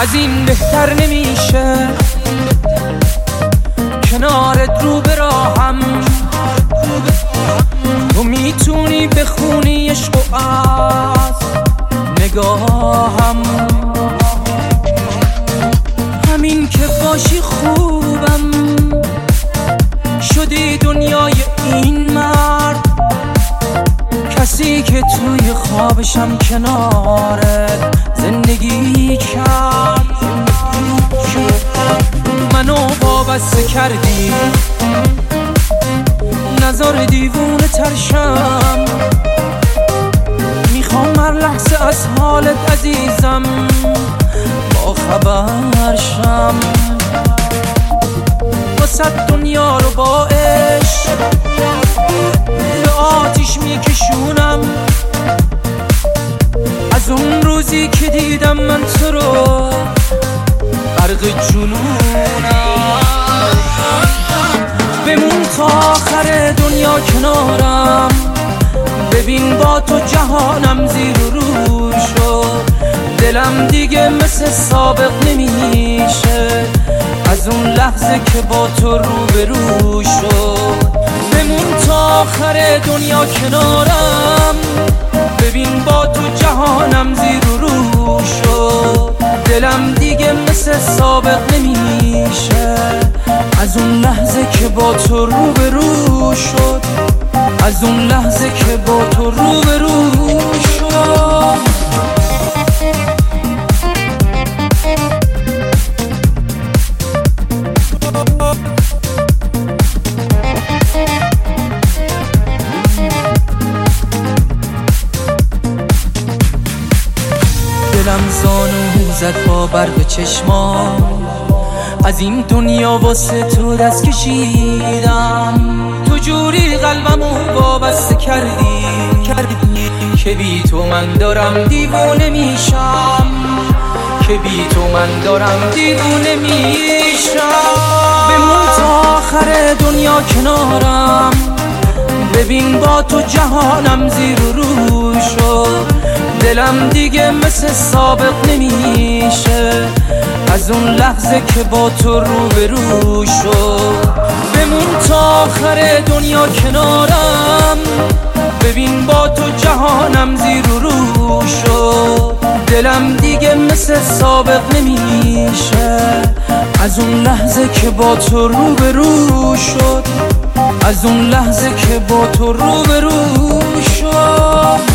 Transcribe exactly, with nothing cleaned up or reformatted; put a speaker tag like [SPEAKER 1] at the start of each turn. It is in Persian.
[SPEAKER 1] از این بهتر نمیشه کنارت رو به راهم. تو میتونی بخونی عشق و از نگاهم، همین که باشی خوبم شدی دنیای این مرد. کسی که توی خوابشم کنارت زندگی کرد. منو وابسته کردی نظر دیوونه ترشم. میخوام هر لحظه از حالت عزیزم با خبر شم. واسه دنیا رو با عشق به آتیش میکشونم. از اون روزی که دیدم من تو رو غرق جنونم. بمون تا آخر دنیا کنارم، ببین با تو جهانم زیر و رو شد. دلم دیگه مثل سابق نمیشه از اون لحظه که با تو روبرو شد. بمون تا آخر دنیا کنارم، ببین با تو جهانم زیر و رو شد. دلم دیگه مثل سابق نمیشه از اون لحظه که با تو روبرو شد. از اون لحظه که با تو روبرو شد. دلم زانو زد با برق چشمام، از این دنیا واسه تو دست کشیدم. تو جوری قلبمو وابسته کردی کردی که بی تو من دارم دیوونه میشم. که بی تو من دارم دیوونه میشم. بمون تا آخر دنیا کنارم، ببین با تو جهانم زیر و رو شد. دلم دیگه مثل سابق نمیشه از اون لحظه که با تو روبرو شد. بمون تا آخر دنیا کنارم، ببین با تو جهانم زیر و رو شد. دلم دیگه مثل سابق نمیشه از اون لحظه که با تو روبرو شد. از اون لحظه که با تو روبرو شد.